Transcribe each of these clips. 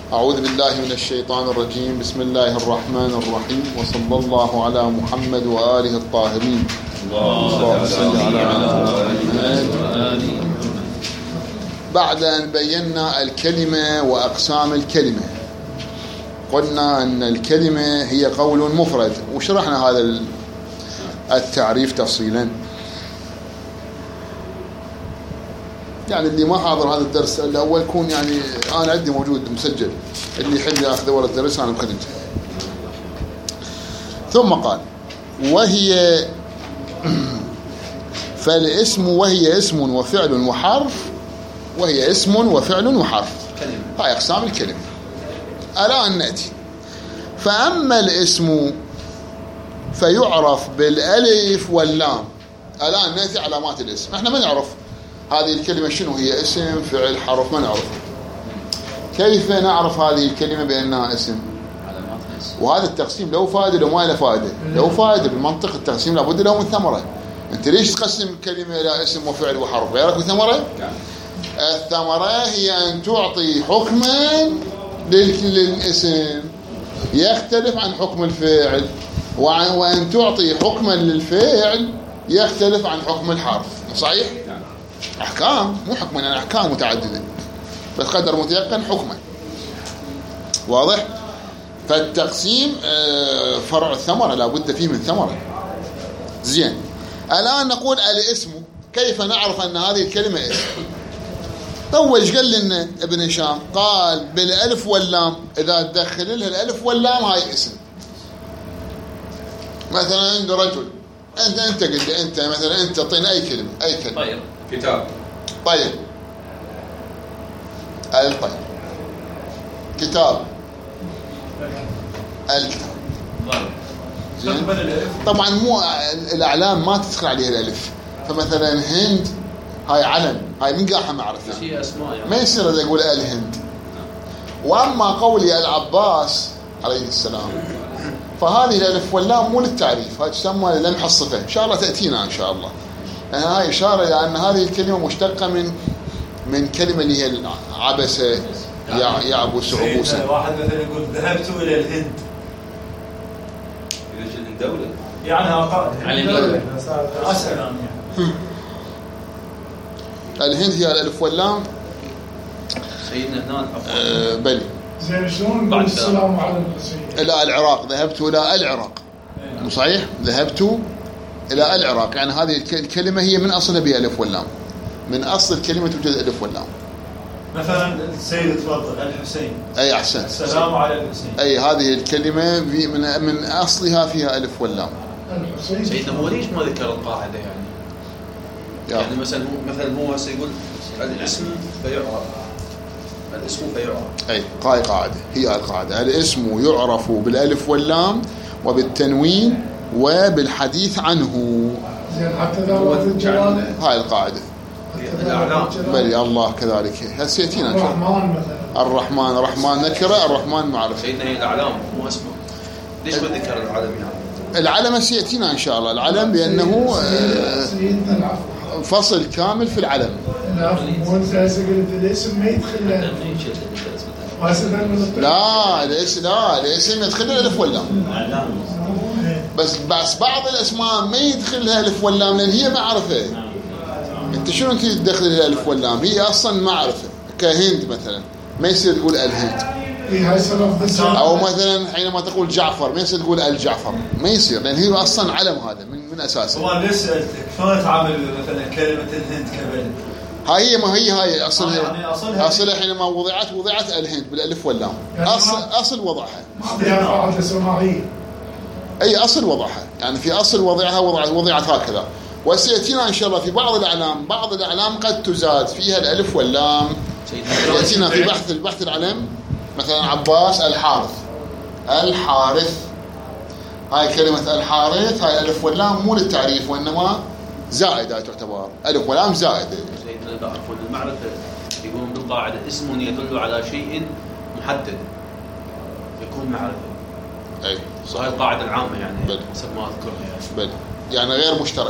أعوذ بالله من الشيطان الرجيم. بسم الله الرحمن الرحيم، وصلى الله على محمد وآله الطاهرين. اللهم صل على محمد. بعد أن بينا الكلمة وأقسام الكلمة، قلنا أن الكلمة هي قول مفرد، وشرحنا هذا التعريف تفصيلا. يعني اللي ما حاضر هذا الدرس الأول يكون يعني أنا عندي موجود مسجل، اللي يحب ياخذ ورا الدرس أنا مخدمته. ثم قال وهي فالاسم وهي اسم وفعل وحرف، وهي اسم وفعل وحرف، هاي أقسام الكلمة. الآن نأتي فأما الاسم فيعرف بالألف واللام. الآن نأتي علامات الاسم. احنا ما نعرف هذه الكلمة شنو هي، اسم فعل حرف، ما نعرف. كيف نعرف هذه الكلمة بأنها اسم؟ وهذا التقسيم له فائدة لو ما له فائدة؟ له فائدة. بالمنطق التقسيم لابد له من ثمرة. انت ليش تقسم الكلمة إلى اسم وفعل وحرف؟ غيرك بثمرة؟ الثمرة هي أن تعطي حكما للاسم يختلف عن حكم الفعل، وأن تعطي حكما للفعل يختلف عن حكم الحرف. صحيح؟ أحكام، مو حكما، يعني أحكام متعددة بس قدر متيقن حكما. واضح؟ فالتقسيم فرع الثمرة، لا بد فيه من ثمرة. زين، الآن نقول الاسم. كيف نعرف أن هذه الكلمة اسم؟ أول إيش قال لنا ابن هشام؟ قال بالألف واللام. إذا تدخل لها الألف واللام هاي اسم. مثلا عند رجل، أنت قلت لي أنت مثلا، أنت طين أي كلمة، أي كلمة. طيب. كتاب. طيب. الطيب. كتاب. الكتاب. زين. طبعا مو الأعلام ما تدخل عليها الألف. فمثلا هند هاي علم، هاي من قاحة معرفة، شيء أسماء يعني. ما يصير إذا أقول الهند. وأما قولي العباس عليه السلام فهذه الألف واللام مو للتعريف، هاي تسمى للمح الصفة. إن شاء الله تأتينا إن شاء الله. يعني هاي إشارة إلى أن هذه الكلمة مشتقة من كلمة اللي هي عبس يعبس عبوسا. واحد مثلا يقول ذهبت إلى الهند، إلى الهند دولة يعني دولة أسأل الهند هي الألف واللام. سيدنا هناك بلي. زين شلون نقول السلام على الحسين؟ إلى العراق، ذهبت إلى العراق. مو صحيح؟ ذهبت إلى العراق، يعني هذه الكلمة هي من أصلها بها ألف واللام. من أصل الكلمة توجد ألف واللام. مثلا السيد تفضل الحسين، أي أحسن، السلام على الحسين. أي هذه الكلمة من أصلها فيها ألف واللام. الحسين سيدنا هو ليش ما ذكر القاعدة يعني مثلا هو يقول الاسم فيعرف، الاسم فيعرف. أي قاعدة، هي القاعدة. الاسم يعرف بالألف واللام وبالتنوين وبالحديث عنه. زين حتى ذوات الجلالة هاي القاعدة. بلي الله كذلك. هسيتينا الرحمن مثلا. الرحمن نكرة، الرحمن معرفة. سيدنا هي الأعلام مو اسمه. ليش ما ذكر العلم يعني؟ العلم سيأتينا إن شاء الله. العلم بأنه سيدنا العفو فصل كامل في العلم. العفو. مو انت هسه قلت الاسم ما يدخل له. لا الاسم يدخل الألف واللام. بس بعض الأسماء ما يدخلها ألف واللام لأن هي معرفة. أنت شنو أنت تدخل الألف واللام؟ هي أصلا معرفة. كهند مثلا ما يصير تقول الهند. أو مثلا حينما تقول جعفر ما يصير تقول الجعفر، ما يصير لأن هي أصلا علم. هذا من أساسه. هو ليش سألتك شلون تعامل مثلا كلمة الهند كبلد؟ هاي أصلها حينما وضعت الهند بالألف واللام. أصل وضعها. قاعدة سماعية. أي أصل وضعها، يعني في أصل وضعها وضعت هكذا. وسيأتينا إن شاء الله في بعض الأعلام قد تزاد فيها الألف واللام. يأتينا في البحث العلم مثلا عباس الحارث. هاي كلمة الحارث هاي الألف واللام مو للتعريف وإنما زائدة تعتبر. ألف واللام زائدة. سيدنا بعرفون المعرفة يقولون بالقاعدة اسم يدل على شيء محدد يكون معرفة. أي صحيح. القاعدة العامة يعني بل. حسب ما أذكرها بل. يعني غير مشترك.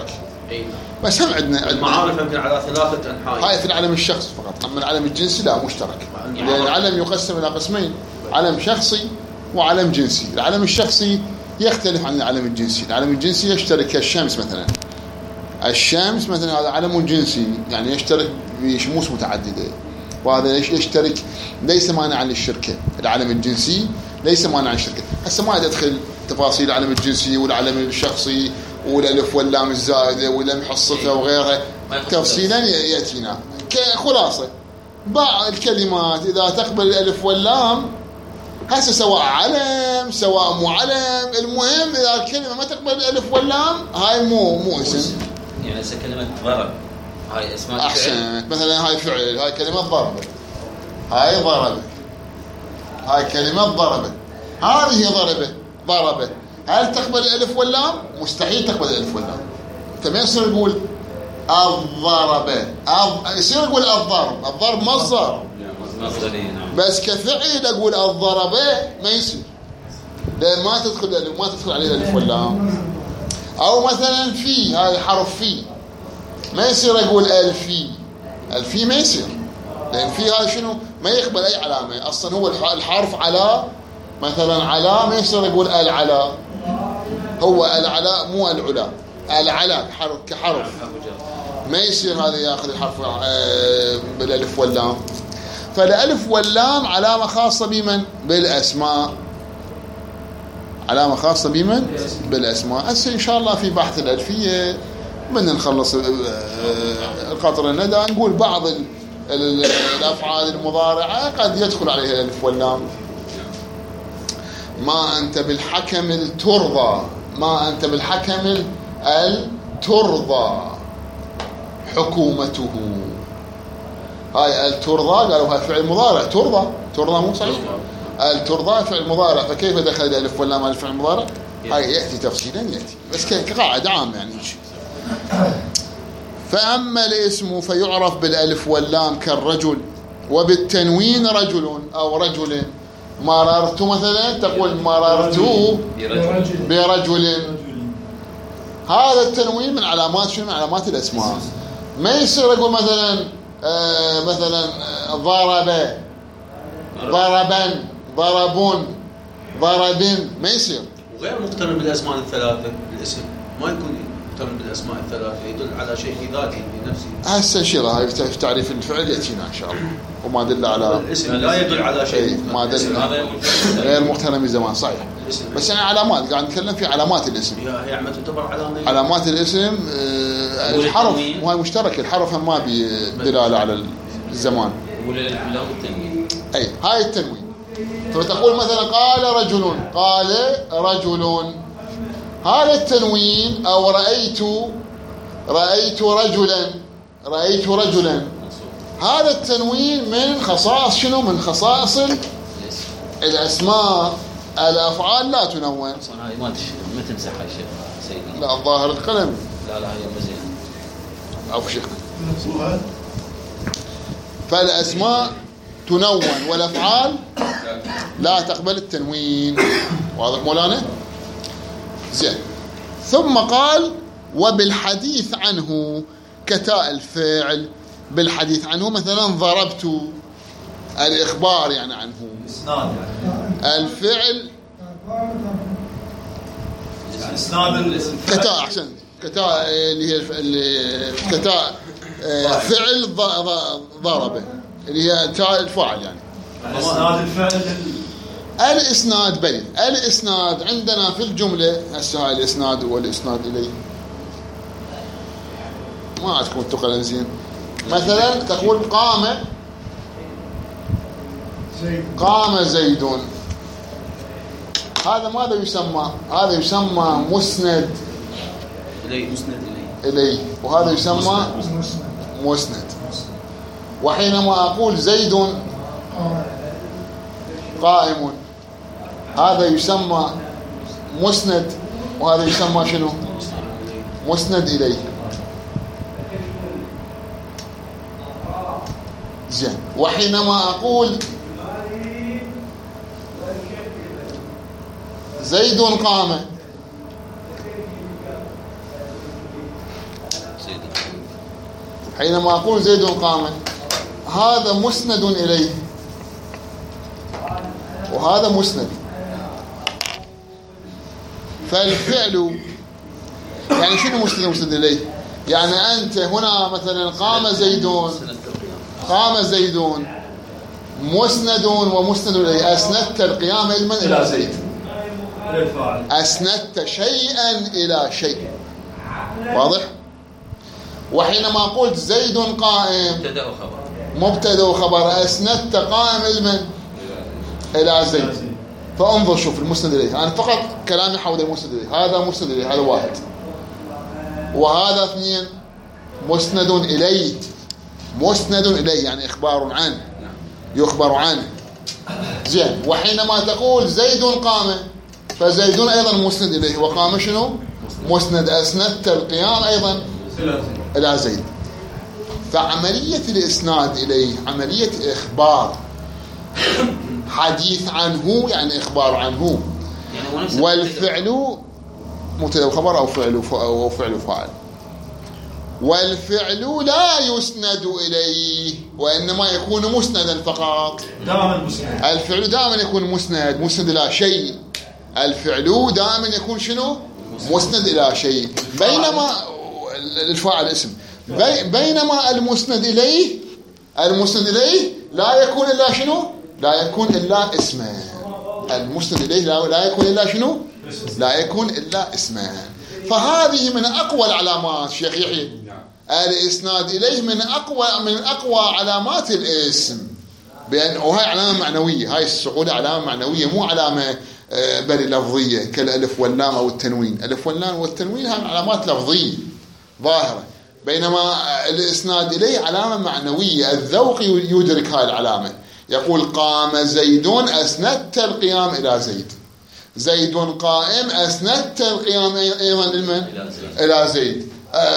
بس هم عندنا المعارف يمكن على 3 أنحاء. هاي في العلم الشخصي فقط، أما العلم الجنسي لا مشترك، لأن العلم يقسم إلى قسمين: علم شخصي وعلم جنسي. العلم الشخصي يختلف عن العلم الجنسي. العلم الجنسي يشترك كالشمس مثلا. الشمس مثلا هذا علم جنسي، يعني يشترك بشموس متعددة، وهذا يشترك ليس مانعا للشركة. العلم الجنسي ليس مانعا للشركة. هسه ما أدخل تفاصيل العلم الجنسي والعلم الشخصي والألف واللام الزائدة ولم حصتها وغيرها تفصيلا يأتينا. كخلاصة بعض الكلمات إذا تقبل الألف واللام هسه سواء علم سواء مو علم، المهم إذا الكلمة ما تقبل الألف واللام هاي مو اسم. يعني هسه كلمة ضرب هاي اسمها أحسن. مثلا هاي فعل، هاي كلمة ضربة، هاي ضربة، هاي كلمة ضربة، هذه ضربة. هل تقبل الألف واللام؟ مستحيل تقبل الألف واللام. فما يصير يقول الضربة، يصير يقول الضرب مصدر، بس كفعل أقول الضربة ما يصير، لأن ما تدخل عليه الألف واللام. أو مثلا في، هاي حرف في، ما يصير أقول الفي ما يصير، لأن في هذا شنو ما يقبل أي علامة أصلا. هو الحرف على، مثلا على ما يصير يقول العلا، هو العلا مو العلا، العلا كحرف ما يصير هذا ياخذ الحرف بالالف واللام. فالالف واللام علامه خاصه بمن؟ بالاسماء. علامه خاصه بمن؟ بالاسماء. هسه ان شاء الله في بحث الالفيه من نخلص القطر الندى نقول بعض الافعال المضارعه قد يدخل عليها الالف واللام. ما أنت بالحكم الترضى، ما أنت بالحكم الترضى حكومته. هاي الترضى قالوا هاي فعل مضارع، ترضى مو صحيح، الترضى فعل مضارع، فكيف دخل الألف واللام على الفعل المضارع؟ هاي يأتي تفصيلا يأتي، بس كقاعدة عامة يعني. فأما الاسم فيعرف بالألف واللام كالرجل، وبالتنوين رجل أو رجل. مررت مثلا تقول مررت برجل. هذا التنوين من علامات شنو؟ من علامات الاسماء. ما يصير اقول مثلا ضربا ضربون ما يصير. وغير مقترن بالاسماء الثلاثه، الاسم ما يكون مقترن بالاسماء الثلاثه، يدل على شيء في ذاته بنفسه. هسه انشراء هاي في تعريف الفعل ياتينا ان شاء الله، وما دل على الاسم لا يدل على شيء، ما دل غير مقترن بزمان صحيح. بس يعني علامات قاعد نتكلم في علامات الاسم. هي عم تعتبر علامه. علامات الاسم الحرف وهي مشترك، الحرف ما بدلاله على الزمان. اي هاي التنوين. فتقول مثلا قال رجل، هذا التنوين. او رأيت رجلا، هذا التنوين من خصائص شنو؟ من خصائص الاسماء. الافعال لا تنون. هاي ما تمسح هاي شيء سيدي. لا الظاهر القلم. لا هي مزين. عفوا شيخنا. فالاسماء تنون والافعال لا تقبل التنوين. واضح مولانا؟ زين. ثم قال وبالحديث عنه كتاء الفعل. بالحديث عنه مثلا ضربت، الإخبار يعني عنه. الفعل كتاء. أحسن. كتاء اللي هي كتاء فعل ضربه اللي هي تاء الفاعل يعني. إسناد الفعل. الإسناد بل الإسناد عندنا في الجملة هسه الإسناد والإسناد إليه ما تكون تقل زين. مثلا تقول قام زيد. هذا ماذا يسمى؟ هذا يسمى مسند إليه، وهذا يسمى مسند. وحينما أقول زيد قائم هذا يسمى مسند، وهذا يسمى شنو؟ مسند إليه. زين. وحينما أقول زيد قام حينما أقول زيد قام، هذا مسند إليه وهذا مسند. فالفعل يعني شنو مسند إليه؟ يعني أنت هنا مثلا قام زيدون مسند ومسند إليه، أسندت القيام علما إلى زيد، أسندت شيئا إلى شيء، واضح؟ وحينما قلت زيد قائم مبتدأ وخبر، أسندت قائم علما إلى زيد. فانظر شوف المسند إليه، أنا فقط كلامي حول المسند إليه، هذا مسند إليه، هذا واحد، وهذا اثنين مسند إليه. مسند إليه يعني إخبار عنه، يخبر عنه. زين. وحينما تقول زيد قام، فزيد أيضا مسند إليه، وقام شنو؟ مسند، أسندت القيام أيضا إلى زيد. فعملية الإسناد إليه عملية إخبار، حديث عنه يعني إخبار عنه. والفعل مبتدأ وخبر أو فعل فاعل. والفعل لا يسند إليه وإنما يكون مسندا فقط. دائما مسند. الفعل دائما يكون مسند إلى شيء. الفعل دائما يكون شنو؟ مسند إلى شيء. بينما الفاعل اسم، بينما المسند إليه لا يكون إلا شنو؟ لا يكون إلا اسما. المسند إليه لا يكون إلا شنو؟ لا يكون إلا اسما. فهذه من أقوى العلامات شيخ يحيى، الإسناد إليه من أقوى علامات الاسم، وهي علامة معنوية. هاي الصعود علامة معنوية، مو علامة بل لفظية كالألف واللام أو التنوين. الألف واللام والتنوين هاي علامات لفظية ظاهرة، بينما الإسناد إليه علامة معنوية، الذوق يدرك هاي العلامة. يقول قام زيد، أسندت القيام إلى زيد. زيد قائم، أسندت القيام أيضا إلى زيد.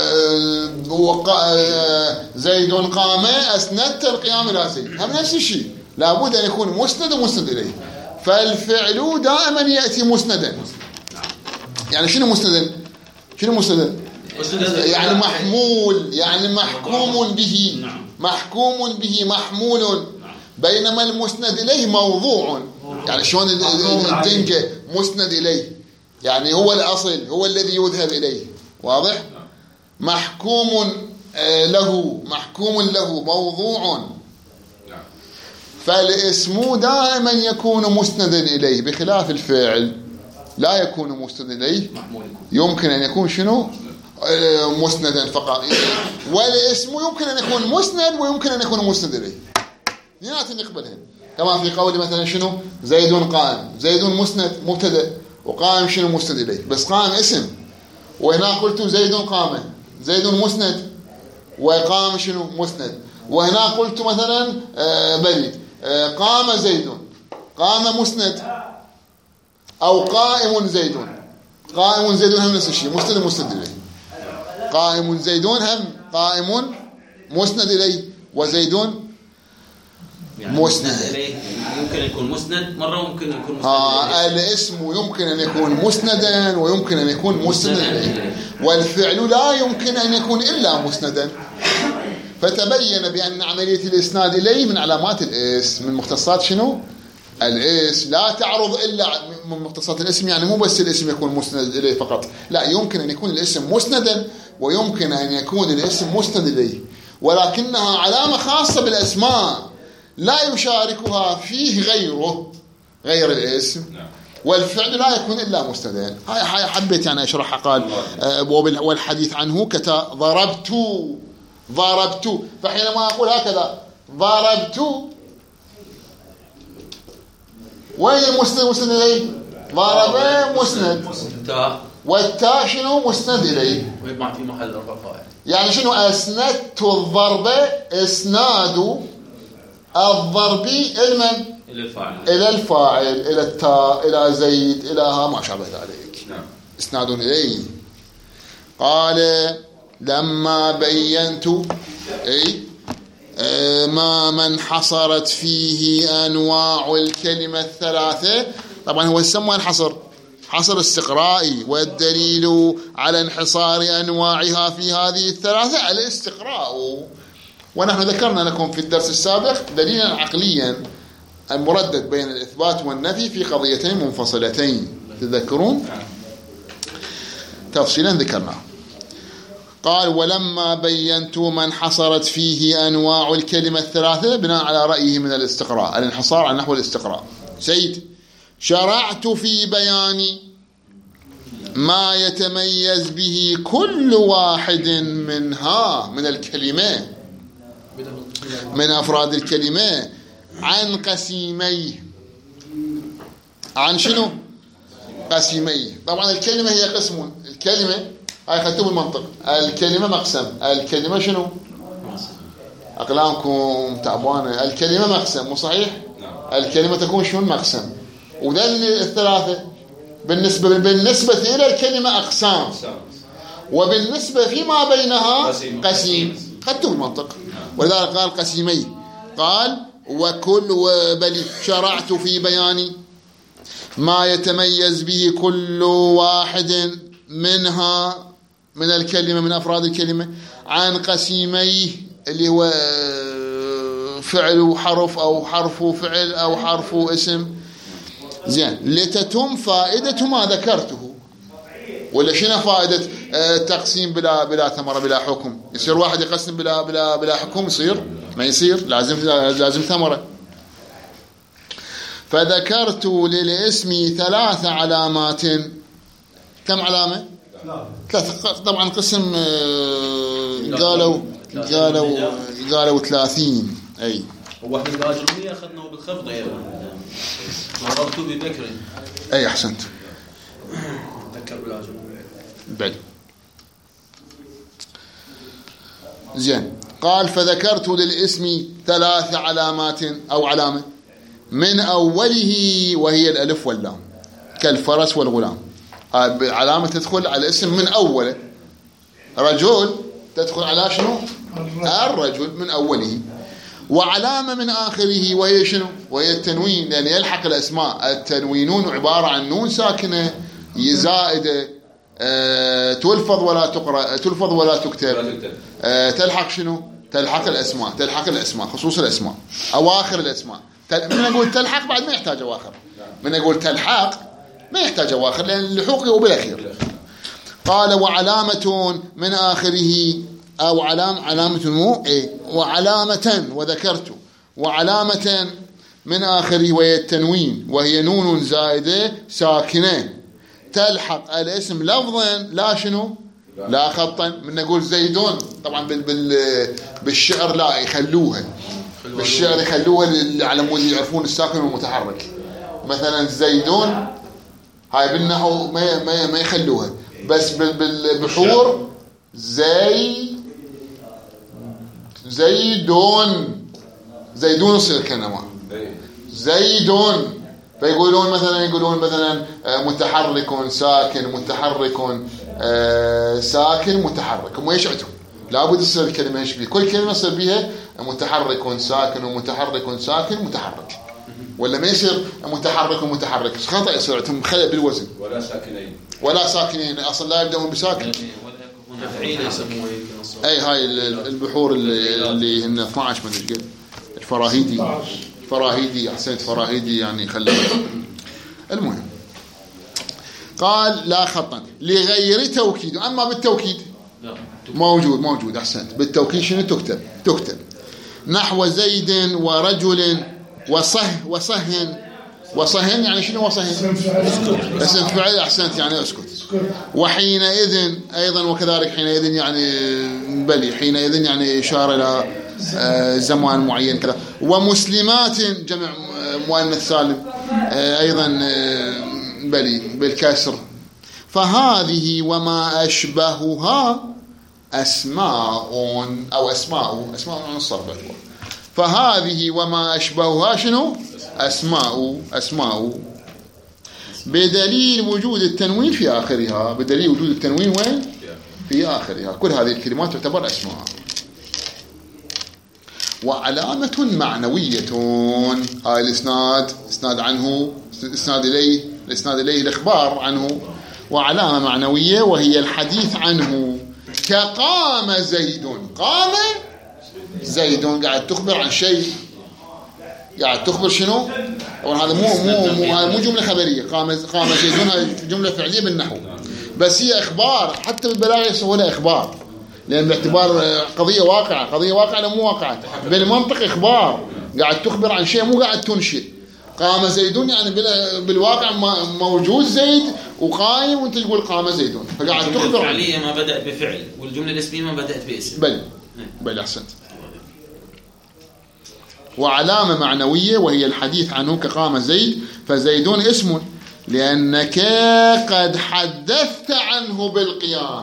زيد قام، أسندت القيام إلى زيد. هم نفس الشيء، لابد أن يكون مسند ومسند إليه. فالفعل دائما يأتي مسندا. يعني شنو مسندا؟ يعني محمول، يعني محكوم به، محمول. بينما المسند إليه موضوع. يعني شلون الدنجة مسند إليه، يعني هو الأصل، هو الذي يذهب إليه، واضح؟ محكوم له موضوع. فالاسم دائما يكون مسندا إليه، بخلاف الفعل لا يكون مسندا إليه، يمكن أن يكون شنو؟ مسندا فقط. والاسم يمكن أن يكون مسند ويمكن أن يكون مسند إليه، نيات نقبلهن. كما في قول مثلا شنو؟ زيد قائم، زيد مسند مبتدأ، وقائم شنو؟ مسند إليه، بس قائم اسم. وهنا قلت زيد قام، زيد مسند، وقام شنو؟ مسند. وهنا قلت مثلا قام زيد، قام مسند، أو قائم زيد هم نفس الشيء، مسند إليه. قائم زيد هم قائم مسند إليه، وزيد يعني مسند إليه يمكن أن يكون مسند مرة، وممكن يكون مسند الاسم يمكن أن يكون مسندا ويمكن أن يكون مسندا إليه، والفعل لا يمكن أن يكون إلا مسندا. فتبين بأن عملية الإسناد إليه من علامات الاسم، من مختصات شنو؟ الاسم. لا تعرض إلا من مختصات الاسم، يعني مو بس الاسم يكون مسند إليه فقط، لا، يمكن أن يكون الاسم مسندا ويمكن أن يكون الاسم مسند إليه، ولكنها علامة خاصة بالأسماء لا يشاركها فيه غير الاسم. والفعل لا يكون إلا مسندا. هاي حبيت يعني أشرحها. قال والحديث عنه ضربت. فحينما أقول هكذا ضربت، وين المسند؟ مسند إليه. ضرب مسند، والتاء شنو؟ مسند إليه، ويجمع في محل رفع فاعل. يعني شنو؟ أسندت الضرب، إسناد الضرب إلى الفاعل، إلى التاء، إلى زيد، إلى ما شابه ذلك. إسناد إليه. قال لما بينت ما انحصرت فيه أنواع الكلمة الثلاثة. طبعا هو يسمى الحصر، حصر استقرائي، والدليل على انحصار أنواعها في هذه الثلاثة الاستقراء. ونحن ذكرنا لكم في الدرس السابق دليلا عقليا المردد بين الإثبات والنفي في قضيتين منفصلتين، تذكرون؟ تفصيلا ذكرنا. قال: ولما بينت ما انحصرت فيه أنواع الكلمة الثلاثة بناء على رأيه من الاستقراء، الانحصار على نحو الاستقراء. سيد: شرعت في بيان ما يتميز به كل واحد منها من الكلمة، من أفراد الكلمة، عن قسيميه. عن شنو؟ قسيميه. طبعا الكلمة هي قسم. الكلمة هاي خدتوه بالمنطق، الكلمة مقسم. الكلمة شنو؟ أقلامكم تعبانة. الكلمة مقسم، مو صحيح؟ الكلمة تكون شنو؟ مقسم. وذا الثلاثة بالنسبة إلى الكلمة أقسام، وبالنسبة فيما بينها قسيم. خدتوه بالمنطق. ولذلك قال قسيمي. قال: بل شرعت في بيان ما يتميز به كل واحد منها من الكلمة، من أفراد الكلمة، عن قسيميه، اللي هو فعل وحرف، أو حرف وفعل، أو حرف واسم. زين، لتتم فائدة ما ذكرته. ولا شنو فائدة تقسيم بلا ثمرة بلا حكم؟ يصير واحد يقسم بلا حكم؟ يصير؟ ما يصير، لازم ثمرة. فذكرت للاسم 3 علامات. كم علامة؟ 3. طبعا قسم قالوا 30. أي واحد الآجرمية أخذناه بالخفض أيضا، ضربته بذكر. أي أحسنت، ذكر بالآجرمية. بل زين. قال: فذكرت للاسم 3 علامات أو علامة، من أوله وهي الألف واللام، كالفرس والغلام. علامة تدخل على الاسم من أوله. رجل تدخل على شنو؟ الرجل من أوله. وعلامة من آخره وهي شنو؟ وهي التنوين، لأن يلحق الأسماء. التنوينون عبارة عن نون ساكنة زائدة، تلفظ ولا تقرأ، تلفظ ولا تكتب. تلحق شنو؟ تلحق الأسماء، خصوص الأسماء، أواخر الأسماء. من أقول تلحق بعد ما يحتاج أواخر. من أقول تلحق ما يحتاج أواخر، لأن اللحوق هو بالأخير. قال: وعلامة من آخره، أو علامة مو إيه، وعلامة، وذكرت وعلامة من آخره وهي التنوين، وهي نون زائدة ساكنة تلحق الاسم لفظا لا شنو؟ لا خطا. من نقول زيدون، طبعا بالشعر لا يخلوها، بالشعر يخلوها على مود يعرفون الساكن والمتحرك. مثلا زيدون هاي بالنحو ما يخلوها، بس بالبحور زيدون يصير كلمة زيدون. فيقولون مثلا متحرك ساكن، متحرك ساكن متحرك. هم يشعتوا لابد يصير الكلمة يشبه، كل كلمة يصير بها متحرك ساكن ومتحرك ساكن متحرك، ولا ما يصير متحرك ومتحرك. خطأ يصير عندهم خلل بالوزن. ولا ساكنين أصلا لا يبدأون بساكن. أي هاي البحور اللي هن 12 من الجد الفراهيدي أحسنت، فراهيدي يعني خلي. المهم قال: لا خطا لغير توكيد. أما بالتوكيد موجود أحسنت. بالتوكيد شنو تكتب نحو زيد ورجل وصهن يعني شنو؟ وصهن اسم فعل. أحسنت، يعني اسكت. وحينئذ أيضا، وكذلك حينئذ يعني بلي، حينئذ يعني إشارة إلى زمان معين كذا. ومسلمات جمع مؤنث سالم أيضا بلي بالكسر. فهذه وما أشبهها أسماء أو أسماء عن الصرف. فهذه وما أشبهها شنو؟ أسماء بدليل وجود التنوين في آخرها. بدليل وجود التنوين وين؟ في آخرها. كل هذه الكلمات تعتبر أسماء. وعلامة معنوية هاي الإسناد، إسناد عنه، إسناد إليه الإسناد إليه الإخبار عنه. وعلامة معنوية وهي الحديث عنه، كقام زيد. قام زيد، قاعد تخبر عن شيء، قاعد تخبر شنو؟ هذا مو جملة خبرية. قام زيد جملة فعلية بالنحو، بس هي إخبار. حتى بالبلاغة يسوونها إخبار، لأن باعتبار قضية واقعة مو واقعة. بالمنطق إخبار، قاعد تخبر عن شيء، مو قاعد تنشئ. قام زيد يعني بالواقع موجود زيد وقائم، وانت تقول قام زيد، فقاعد تخبر. الفعلية ما بدأت بفعل، والجملة الاسمية ما بدأت باسم. بل أحسنت. وعلامة معنوية وهي الحديث عنه، كقام زيد، فزيد اسم لأنك قد حدثت عنه بالقيام.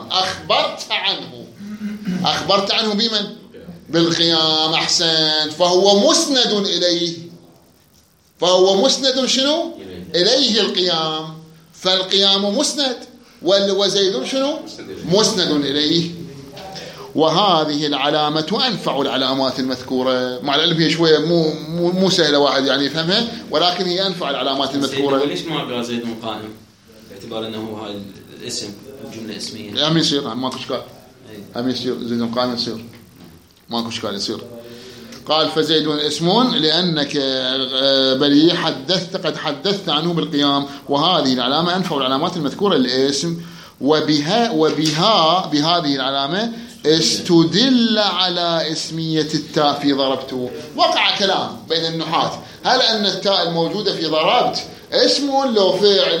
أخبرت عنه بمن؟ بالقيام. أحسنت. فهو مسند شنو؟ إليه القيام. فالقيام مسند، وزيد شنو؟ مسند إليه. وهذه العلامة أنفع العلامات المذكورة، مع العلم هي شوية مو سهلة واحد يعني يفهمها، ولكن هي أنفع العلامات المذكورة. ليش ما قال زيد قائم؟ باعتبار أنه هاي الاسم جملة اسمية. هم يصير، ماكو إشكال. هم يصير زيد قائم، يصير ماكو إشكال، يصير. قال فزيد اسم لأنك بل قد حدثت عنه بالقيام. وهذه العلامة أنفع العلامات المذكورة للاسم. بهذه العلامة استدل على اسمية التاء في ضربت. وقع كلام بين النحاة، هل أن التاء الموجودة في ضربت اسم لو فعل؟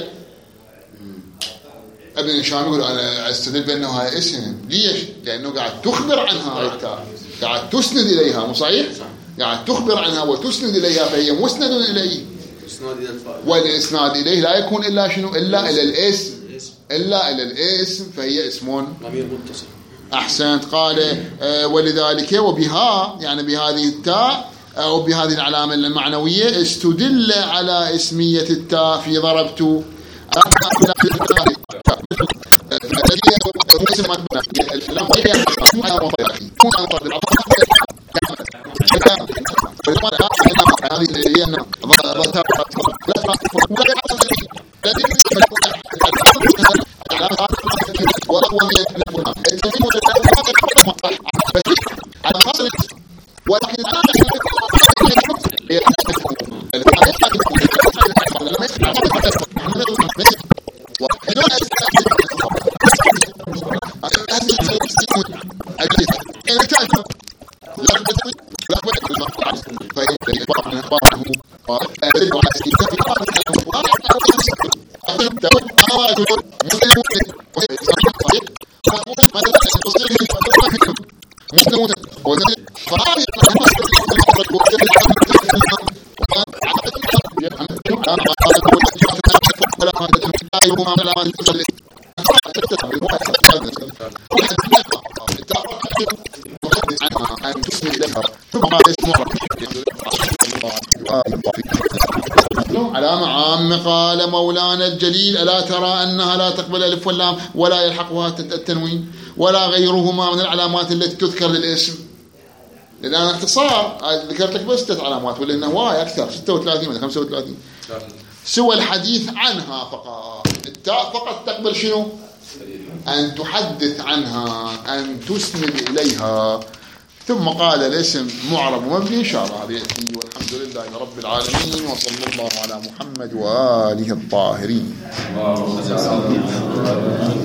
ابن هشام يقول أنا استدل بأنه هاي اسم. ليش؟ لأنه قاعد تخبر عنها هاي التاء، قاعد تسند إليها. مو صحيح؟ قاعد تخبر عنها وتسند إليها، فهي مسند إليه. والإسناد إليه لا يكون إلا شنو؟ إلا إلى الاسم، فهي اسم ضمير متصل. أحسنت. قال ولذلك وبها، يعني بهذه التاء أو بهذه العلامة المعنوية، استدل على اسمية التاء في ضربت. علامة عامة. قال مولانا الجليل ألا ترى أنها لا تقبل الألف واللام ولا يلحقها التنوين ولا غيرهما من العلامات التي تذكر للاسم؟ لأن أنا اختصار ذكرت لك بس 6 علامات، ولا إنه واي أكثر، 36 ولا 35. سوى الحديث عنها فقط. التاء فقط تقبل شنو؟ أن تحدث عنها، أن تسند إليها. ثم قال الاسم معرب ومبني، إن شاء الله هذا يأتي. والحمد لله رب العالمين، وصلى الله على محمد وآله الطاهرين.